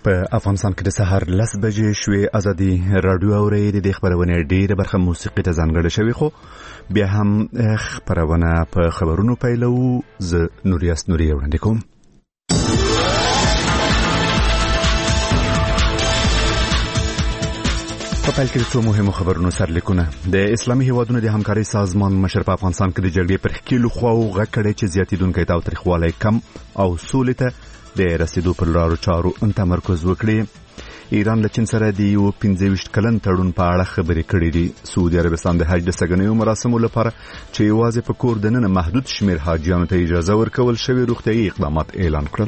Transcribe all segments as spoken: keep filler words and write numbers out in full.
په افغانستان کې د سهار لس بجې شوې ازادي رادیو اوري د خبرونه ډیره برخه موسیقي ته ځانګړې شوی خو بیا هم خبرونه په خبرونو پیلو ز نوریاس نوري وړاندې کوم. په پیل کې څو مهمو خبرونو سرلیکونه. د اسلامي هیوادونو د همکاري سازمان مشر په افغانستان کې د جګړې پر ښکیلو خواو غږ کړی چې زیاتیدونکي تاوتریخوالی کم او سولې ته د رسیدو پر لارو چارو تمرکز وکړي. ایران له چین سره د یو پنځه ویشت کلن تړون په اړه خبرې کړې دي. سعودي عربستان د حج د سګنیو مراسمو لپاره چې یوازې په کور دننه محدود شمیر حاجیانو ته اجازه ورکول شوی روغتیايي اقدامات اعلان کړل.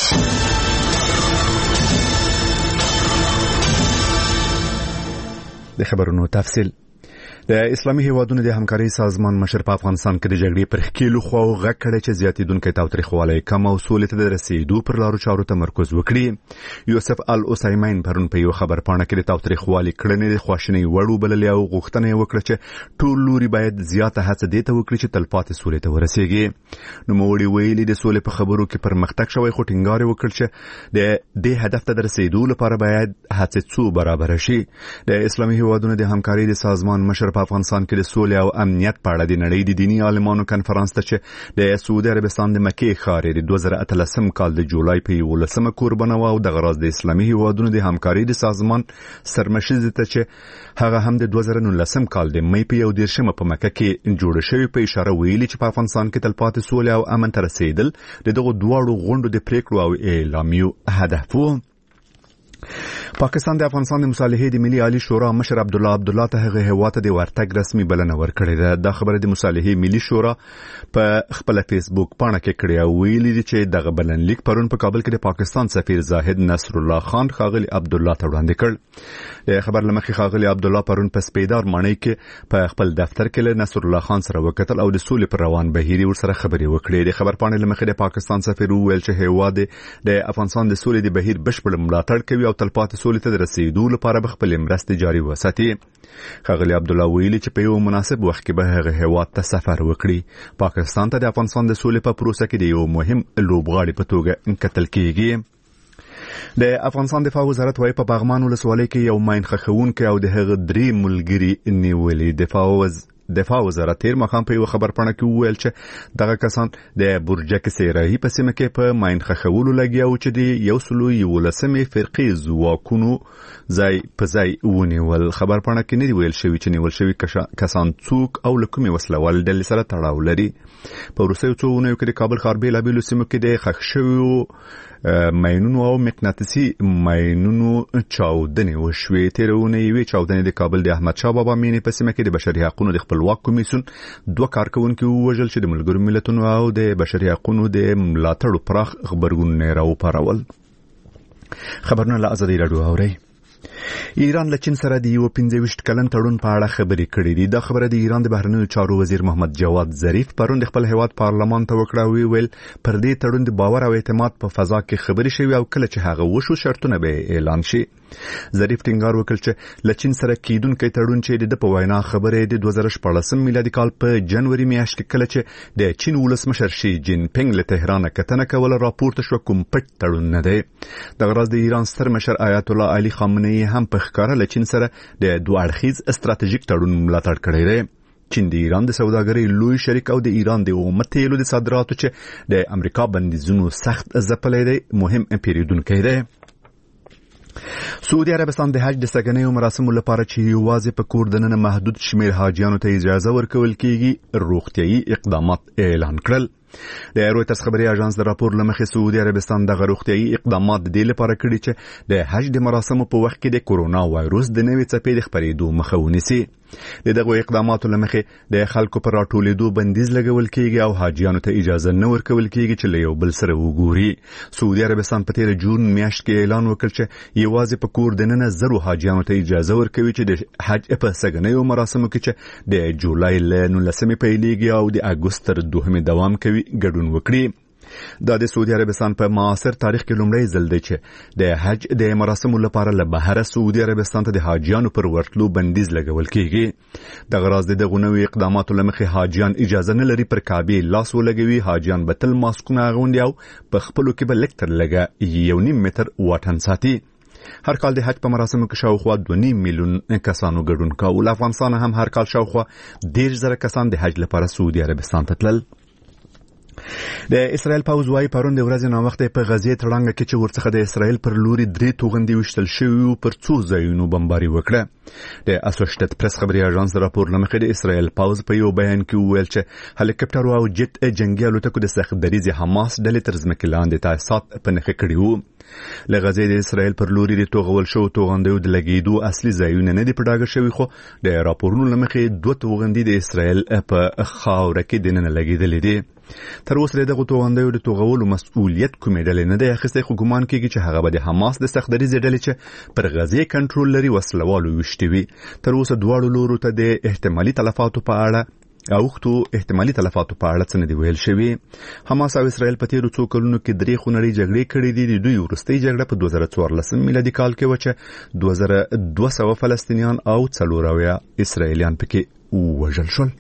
د خبرونو تفصیل. د اسلامي هیوادونو د همکاري سازمان مشر په افغانستان کې د جګړې پر ښکیلو خواو غږ کړی چې زیاتیدونکي تاوتریخوالی کم او سولې ته د رسیدو پر لارو چارو تمرکز وکړي. یوسف العثیمین پرون په یو خبرپاڼه کې د تاوتریخوالي کړنې د خواشینۍ وړ وبللې او غوښتنه یې وکړه چې ټول لوري باید زیاته هڅه دې ته وکړي چې تلپاتې سولې ته ورسیږي. نوموړي ویلي د سولې په خبرو کې پرمختګ شوی خو ټینګار یې وکړ چې د دې هدف ته د رسیدو لپاره باید هڅې څو برابر شي. د اسلامي هیوادونو د همکاري د سازمان مشر په افغانستان کې د سولې او امنیت په اړه د نړۍ د دینی عالمانو کنفرانس ته چې د سعودي عربستان د مکې ښار د دوه زره اتلسم کال د جولای په یولسمه قربانه و او د غراز د اسلامي هیوادونو د همکاري د سازمان سرمشر ته چې هغه هم د دوه زره نولسم کال د مې په یو دیرشمه په مکه کې جوړ شوی په اشاره ویلي چې په افغانستان کې تلپاتې سولې او امن ته رسیدل دغه دواړو غونډو د پریکړو او اعلامیو هدف و. پاکستان د افغانستان د مصالحې د ملي عالی شورا مشر عبد الله عبد الله ته هغه هیواد د ورتګ رسمي بلنه ورکړې ده. دا خبره د مصالحې ملي شورا په خپل فیسبوک پاڼه کې کړې او ویلي دي چې دغه بلنلیک پرون په کابل کې د پاکستان سفیر زاهد نصر الله خان خاغلی عبد الله ته وړاندې کړ. د خبر لمخې خاغلی عبد الله پرون په سپیدار ماڼۍ کې په خپل دفتر کې له نصر الله خان سره وکتل او د سولې پر روان بهیري ورسره خبرې وکړې. د خبر پاڼې لمخې د پاکستان سفیر ویل چې هیواد د افغانستان د سولې د بهیر بشپړ ملاتړ کوي او تلپاتې سولې ته د رسیدو لپاره به خپل مرستې جاري وساتي. خاغلی عبد الله ویلي چې په یو مناسب وخت کې به هغه هیواد ته سفر وکړي. پاکستان ته د افغانستان د سولې په پروسه کې د یو مهم لوبغاړي په توګه کتل کیږي. د افغانستان دفاع وزارت وايي په باغمان ولسوالۍ کې یو ماین خښونکی او د هغه درې ملګري نیولې. دفاع وز دفاع وزارت تیر مخام په یو خبرپاڼه کې وویل چې دغه کسان د برجک سیراهي په سیمه کې په ماین خښولو لګیا او چې د یو سلو یولسمې فرقې ځواکونو ځای په ځای ونیول. خبرپاڼه کې نه دی ویل شوی چې نیول شوی کسان څوک او له کومې وسلوال ډلې سره تړاو لري. په وروستیو څو اونیو کې د کابل ښار بېلابېلو سیمو کې د ښخ شویو ماینونو او مقناطیسي ماینونو چاودنې وشوې. تېره اونۍ یوې چاودنې د کابل د احمدشاه بابا مینې په سیمه کې د بشري حقونو د خپلواک کمیسیون دوه کارکونکي ووژل چې د ملګرو ملتونو او د بشري حقونو د ملاتړو پراخ خبرګونونه راوپارول. خبرونه له ازادي راډیو اورئ. ایران له چین سره د یو پنځه ویشت کلن تړون په اړه خبرې کړې دي. دا خبره د ایران د بهرنیو چارو وزیر محمد جواد ظریف پرون د خپل هیواد پارلمان ته وکړه او ویل پر دې تړون د باور او اعتماد په فضا کې خبرې شوي او کله چې هغه وشو شرطونه به اعلان شي. ظریف ټینګار وکړ چې له چین سره کېدونکی تړون چې د په وینا خبرې د دوه زره شپاړسم میلادي کال په جنوري میاشت کې کله چې د چین ولسمشر شي جین پینګ له تهران کتنه کوله راپورته شو کوم پټ تړون نه دی. دغه راز د ایران ستر مشر آیت الله علي خامنه‌ای هم په ښکاره له چین سره د دوه اړخیز استراتیژیک تړون ملاتړ کړی دی. چین د ایران د سوداګرۍ لوی شریک او د ایران د اومه تیلو د صادراتو چې د امریکا بندیزونو سخت ځپلی دی مهم پیریدونکی دی. سعودي عربستان د حج د سګنیو مراسمو لپاره چې یوازې په کور دننه محدود شمیر حاجیانو ته اجازه ورکول کیږي روغتیايي اقدامات اعلان کړل. د رویترز خبري اژانس د راپور لمخې سعودي عربستان د روغتیايي اقدامات د لپاره کړی چې د حج د مراسمو په وخت کې د کورونا وایروس د نوې څپې د خپرېدو مخه ونیسي. دغه اقداماتو لمخې د خلکو پر راټولېدو بندیز لګول کیږي او حاجیانو ته اجازه نه ورکول کیږي چې له یو بل سره وګوري. سعودي عربستان په تیر جون میاشت کې اعلان وکړ چې یوازې په کور دننه زرو حاجیانو ته اجازه ورکوي چې د حج په سګنیو مراسمو کې چې د جولای له نولسمې پیلېږي او د اګوست تر دوهمې دوام کوي ګډون وکړي. دا د سعودي عربستان په معاصر تاریخ کې لومړی ځل دی چې د حج د مراسمو لپاره له بهر سعودي عربستان ته د حاجیانو پر ورتلو بندیز لګول کیږي. د غراض د غونوي اقداماتو لمخې حاجیان اجازه نه لري پر کعبه لاس ولګوي. حاجیان به تل ماسکونه اغوندي او په خپلو کې به لکتر لګا یو نیم متر واټن ساتي. هر کال د حج په مراسمو کې شاوخوا دوه نیم میلیون کسانو ګډون کاوه. له افغانستان هم هر کال شاوخوا ډیر زره کسان د حج لپاره سعودي عربستان ته تلل. د اسرائیل پوځ وايي پرون د ورځې نا وخت په غزې تړانګه کې چې ورڅخه د اسرائیل پر لوري درې توغندي وشتل شوی پر څو ځایونو بمباري وکړه. د اسوشیټډ پریس خبري اژانس راپور لمخې د اسرائیل پوځ په یو بیان کې وویل چې هلیکاپټر او جټ جنگي الوتکو د سخت دریزي حماس ډلې تر ځمکې لاندې تاسیسات په نښه کړي وو. له غزې د اسرائیل پر لوري د توغول شو توغندیو د لګیدو اصلي ځایونه نه دي پټاګه شوی، خو د راپورونو لمخې دوه توغندي د اسرائیل په خاور کې دننه لګیدلې دي. تر اوسه دغه توغندیو د توغولو مسؤلیت کومې ډلې نه دی اخیستی، خو ګمان کېږي چې هغه به د حماس د سخت دریزي ډلې چې پر غزې کنټرول لري وسلوالو وشتي وي. تر اوسه دواړو لورو ته د احتمالي تلفاتو په اړه اوختو احتمالي تلفاتو په اړه څه نه دی ویل شوی. حماس او اسرائیل په تیرو څو کلونو کې درې خونړۍ جګړې کړې دي. د دوی وروستۍ جګړه په دوه زره څوارلسم میلادي کال کې و چې دوه زره دوه سوه فلسطینیان او څلور اویا اسرائیلیان پکې ووژل شول.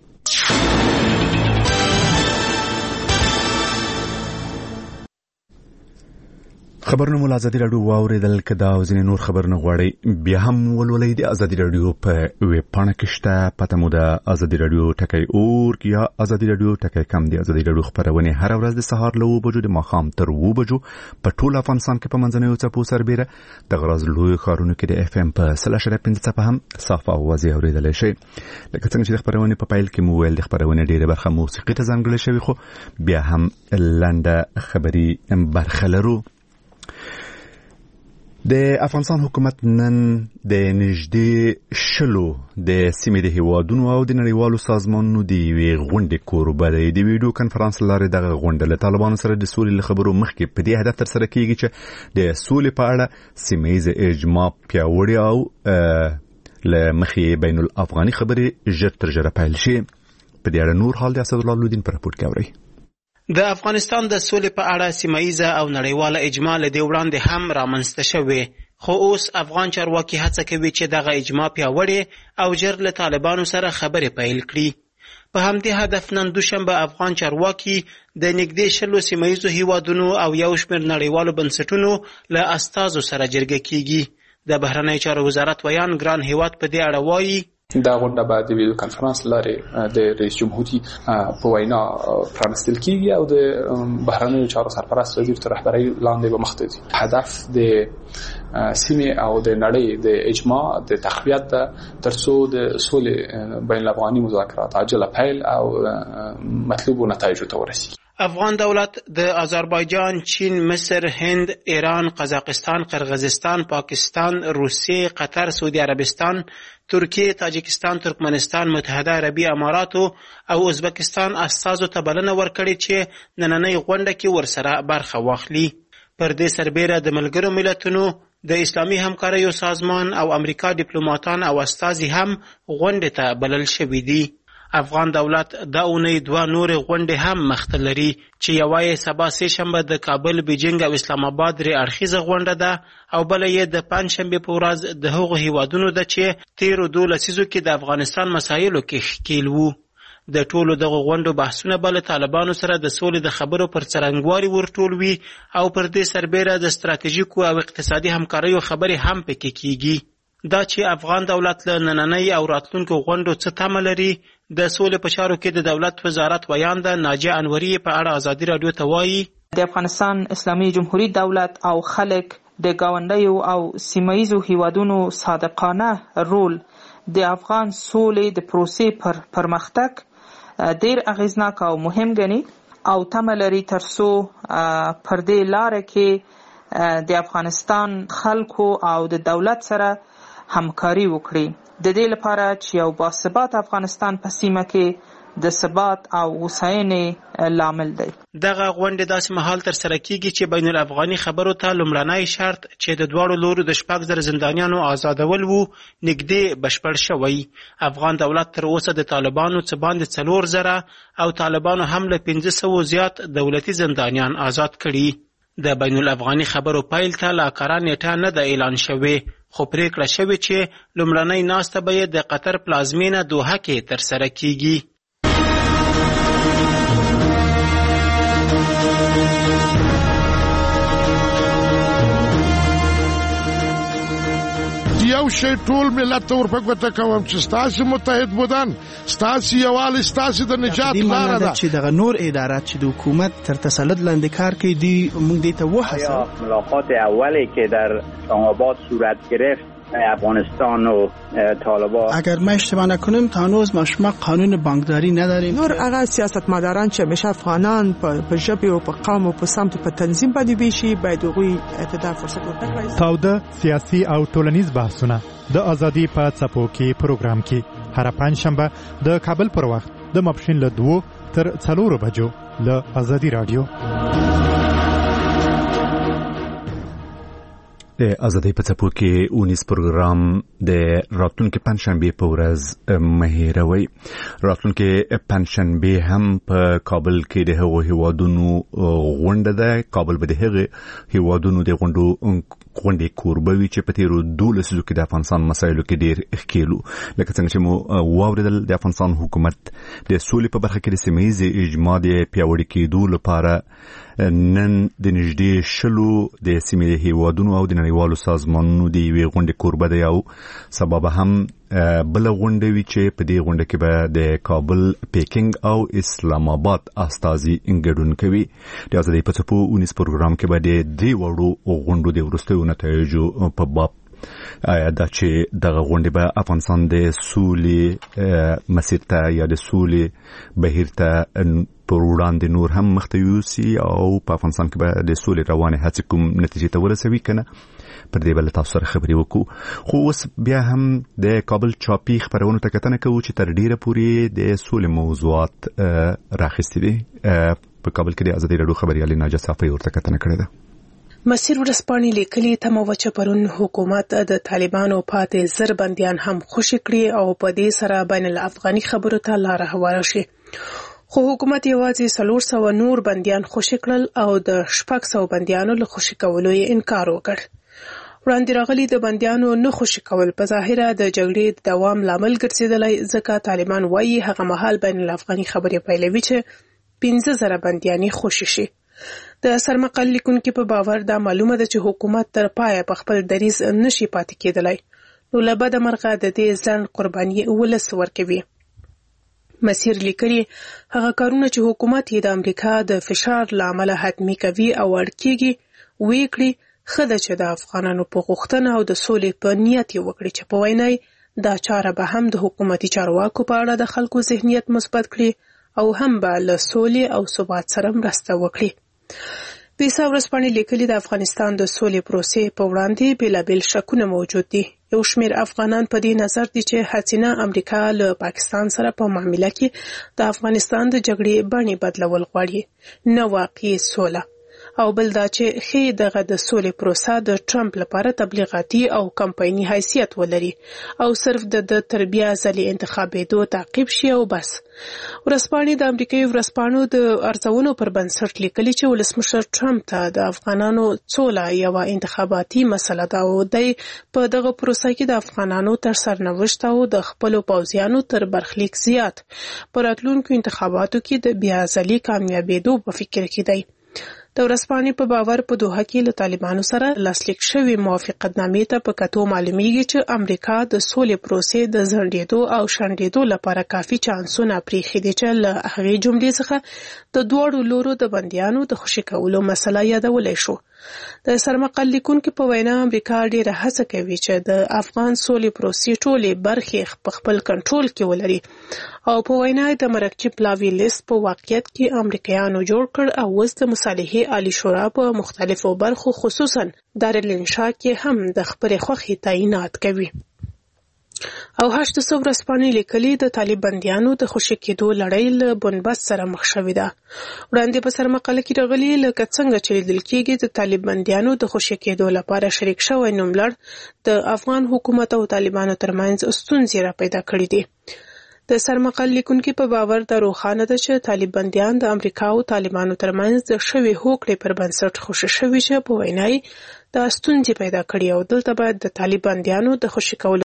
خبرونه مول ازادي رادیو واوریدل. کدا او ځینې نور خبرونه غواړي بیا هم ولولئ د ازادي رادیو په ویب پاڼه کې شته. پته مو د ازادي رادیو ټکی اور یا ازادي رادیو ټکی کم دی. ازادي رادیو خبرونه هر ورځ د سهار له وو بجو د ماښام تر وو بجو په ټول افغانستان کې په منځنیو څپو سربېره د غراز لوی ښارونو کې د اف ام په سل اشاریه پنځه څپه هم صاف اوازې اوریدلی شي. لکه څنګه چې د خبرونه په پایل کې مو ویل د خبرونه ډیره برخه موسیقي ته ځانګړې شوی، خو بیا هم لنډه خبري برخه لرو. د افغانستان حکومت نن د نږدې شلو د سیمې د هیوادونو او د نړیوالو سازمانونو د یوې غونډې کوربه دی. د ویډیو کنفرانس لارې دغه غونډه له طالبانو سره د سولې له خبرو مخکې په دې هدف ترسره کیږي چې د سولې په اړه سیمه ییزه اجماع پیاوړې او له مخې بین الافغاني خبرې ژر تر ژره پیل شي. په دې اړه نور حال د اسدالله لودین په راپور کې اورئ. د افغانستان د سولې په اړه سیمایزه او نړیواله اجماع له دې وړاندې هم رامنځته شوې، خو اوس افغان چارواکي هڅه کوي چې دغه اجماع پیاوړې او ژر له طالبانو سره خبرې پیل کړي. په همدې هدف نن دوشنبه افغان چارواکي د نږدې شلو سیمایزو هیوادونو او یو شمېر نړیوالو بنسټونو له استازو سره جرګه کیږي. د بهرنی چارو وزارت ویان ګران هیواد په دې اړه وایي دا غونډه به د ویډیو کنفرانس لارې د رئیس جمهوریت په وینا پرانستل کیږي او د بهرنیو چارو سرپرست وزیر تر رهبرۍ لاندې به مخ ته ځي. هدف د سیمې او د نړۍ د اجماع د تقویت ده ترڅو د سولې بین الافغاني مذاکرات عاجله پیل او مطلوبو نتایجو ته ورسیږي. افغان دولت د آذربایجان، چین، مصر، هند، ایران، قزاقستان، قرغیزستان، پاکستان، روسیه، قطر، سعودي عربستان، ترکیه، تاجکستان، ترکمنستان، متحده عربي اماراتو او ازبکستان استازو ته بلنه ورکړې چې نننۍ غونډه کې ورسره برخه واخلي. پر دې سربېره د ملګرو ملتونو، د اسلامي همکاریو سازمان او امریکا ډیپلوماټان او استازي هم غونډې ته بلل شوي دي. افغان دولت دا اونۍ دوه نورې غونډې هم مخته لري چې یوه یې سبا سه شنبه د کابل، بیجینګ او اسلام آباد درې اړخیزه غونډه ده او بله یې د پنجشنبې په ورځ د هغو هیوادونو ده چې تیرو دوه لسیزو کې د افغانستان مسایلو کې ښکیل وو. د ټولو دغو غونډو بحثونه به له طالبانو سره د سولې د خبرو پر څرنګوالي ورټول وي او پر دې سربېره د ستراتیژیکو او اقتصادي همکاریو خبرې هم پکې کیږي. دا چې افغان دولت له نننۍ او راتلونکو غونډو څه تمه لري، د سولې په چارو کې د دولت وزارت ویان ده ناجیه انوري په اړه ازادي رادیو ته وایي د افغانستان اسلامي جمهوریت دولت او خلک د گاونډیو او سیمایزو هیوادونو صادقانه رول د افغان سولې د پروسې پر پرمختګ ډیر اغیزناک او مهم ګڼي او تمه لري ترڅو پر دې لاره کې د افغانستان خلکو او د دولت سره همکاري وکړي. د دې لپاره چې یو باثبات افغانستان په سیمه کې د ثبات او هوساینې لامل دی. دغه غونډه داسې مهال تر سره کیږي چې بین الافغاني خبرو ته لومړنی شرط چې د دواړو لورو د شپږ زره زندانیانو آزادول وو نږدې بشپړ شوی. افغان دولت تر اوسه د طالبانو څخه باندې څلور زره او طالبانو هم له پنځه سوه زیات دولتي زندانیان آزاد کړي. د بین الافغاني خبرو پیل ته لا کره نیټه نه ده اعلان شوې، خو پریکړه شوې چې لومړنۍ ناسته به یې د قطر پلازمینه دوحه کې تر سره کیږي. یو شی ټول ملت ته ورپګوته کوم چې ستاسو متحد بودن، ستاسو یووالی، ستاسو د نجات لاره ده. چې دغه نور ادارات چې د حکومت تر تسلط لاندې کار کوي دی موږ دې ته وهڅوو. ملاقات اولی که در اسلام آباد صورت گرفت افغانستان و طالبان، اگر ما اشتباه نکنیم تا هنوز ما شما قانون بانکداری نداریم. نور هغه سیاستمداران چې همیشه افغانان په ژبه او په قوم او په سمت په تنظیم باندې ویشي باید هغوی اعتدال فرصت ورکړي. تاوده سیاسي او ټولنیز بحثونه د ازادي په څپو کې پروګرام کې هر پنځشنبه د کابل پر وخت د ماپښین له دوه تر څلورو بجو له ازادي رادیو. د ازادۍ په څپو کې اونیز پروګرام د راتلونکي پنځشنبه په ورځ مهیروي. راتلونکي پنځشنبه هم په کابل کې د هغو هیوادونو غونډه ده. کابل به د هغو هیوادونو د غونډو غونډې کوربوي چې په تیرو دولسو کې د افغانستان مسایلو کې ډېر ښکېلو. لکه څنګه چې مو واورېدل، د افغانستان حکومت د سولې په برخه کې د سیمه ییزې اجماع د پیاوړي کېدو لپاره نن د نږدې شلو د سیمې هیوادونو او د نړیوالو سازمانونو د یوې غونډې کوربه دی او سبا به هم بله غونډه وي چې په دې غونډه کې به د کابل، پیکینګ او اسلام آباد استازي ګډون کوي. د ازادۍ په څپو اونیز پروګرام کې به د دې وړو غونډو د وروستیو نتایجو په باب دا چې دغه غونډه به افغانستان د سولې مسیر ته یا د سولې بهیر ته پر وړاندې نور هم مخته یوسي او په افغانستان کې به د سولې روانې هڅې کوم نتیجې ته ورسوي کنه. پر دې بل تاسو سره خبرې وکړو. خو اوس بیا هم د کابل چاپی خبرونو ته کتنه کوو چې تر ډیره پورې د سولې موضوعات راخستې دي. په کابل کې د ازادي رادیو خبريالي ناجا صافي ورته کتنه کړې ده. مسیر ورسپانې لیکلي تمه وچه پرون حکومت د طالبانو پاتې زر بنديان هم خوشي کړي او په دې سره بین الافغاني خبرو ته لار هواره شي. خو حکومت یوازې څلور سوه نور بنديان خوشي کړل او د شپږ سوه بنديانو له خوشي کولو یې انکار وکړ. وړاندې راغلي د بنديانو نه خوشي کول په ظاهره د جګړې د دوام لامل ګرځېدلی، ځکه طالبان وایي هغه مهال بین الافغاني خبرې پیلوي چې پنځه زره بنديان خوشي شي. د سرمقال لیکونکي په باور دا معلومه ده چې حکومت تر پایه په خپل دریځ نشي پاتې کېدلی، نو له بده مرغه د دې ځنډ قرباني ولس ورکوي. مسیر لیکلي هغه کارونه چې حکومت یې د امریکا د فشار له امله حتمي کوي او اړ کېږي ویې کړي، ښه ده چې د افغانانو په غوښتنه او د سولې په نیت یې وکړي چې په وینا دا چاره به هم د حکومتي چارواکو په اړه د خلکو ذهنیت مثبت کړي او هم به له سولې او ثبات سره مرسته وکړي. پیسا ورځپاڼې لیکلي د افغانستان د سولې پروسې په وړاندې بېلابېل شکونه موجود دي. یو شمېر افغانان په دې نظر دي چې هڅینه امریکا له پاکستان سره په معامله کې د افغانستان د جګړې بڼې بدلول غواړي، نه واقعي سوله. او بل دا چې ښې دغه د سولې پروسه د ټرمپ لپاره تبلیغاتي او کمپایني حیثیت ولري او صرف د د تر بیا ځلې انتخابېدو تعقیب شي او بس. ورځپاڼې د امریکایي ورځپاڼو د ارزونو پر بنسټ لیکلي چې ولسمشر ټرمپ ته د افغانانو سوله یوه انتخاباتي مسله ده او دی په دغه پروسه کې د افغانانو تر سرنوشت او د خپلو پوځیانو تر برخلیک زیات په راتلونکو انتخاباتو کې د بیا ځلې کامیابېدو په فکر کې دی. د ورځپاڼې په باور په دوحه کې له طالبانو سره لاسلیک شوې موافقتنامې ته په کتو معلومیږي چې امریکا د سولې پروسې د ځنډېدو او شنډېدو لپاره کافي چانسونه پرېښي دي چې له هغې جملې څخه د دواړو لورو د بندیانو د خوشي کولو مسله یادولی شو. د سرمقال لیکونکي په وینا امریکا ډېره هڅه کوي چې د افغان سولې پروسې ټولې برخې په خپل کنټرول کې ولري او په وینا د مرکچي پلاوي لیست په واقعیت کې امریکایانو جوړ کړ او اوس د مصالحې عالی شورا په مختلفو برخو خصوصا دارالانشا کې هم د خپلې خوښې تعینات کوي. او هشت سو ورځپاڼې لیکلي د طالب بندیانو د خوشي کېدو لړۍ له بنبست سره مخ شوې ده. وړاندې په سرمقاله کې راغلي لکه څنګه چې لیدل کېږي د طالب بندیانو د خوشي کېدو لپاره شریک شوی نوملړ د افغان حکومت او طالبانو ترمنځ ستونزې را پیدا کړې دي. د سرمقال لیکونکي په باور دا روښانه ده چې طالب بندیان د امریکا او طالبانو ترمنځ د شوې هوکړې پر بنسټ خوشي شوي چې په وینا یې دا ستونزې پیدا کړي او دلته باید د طالب بندیانو د خوشي کولو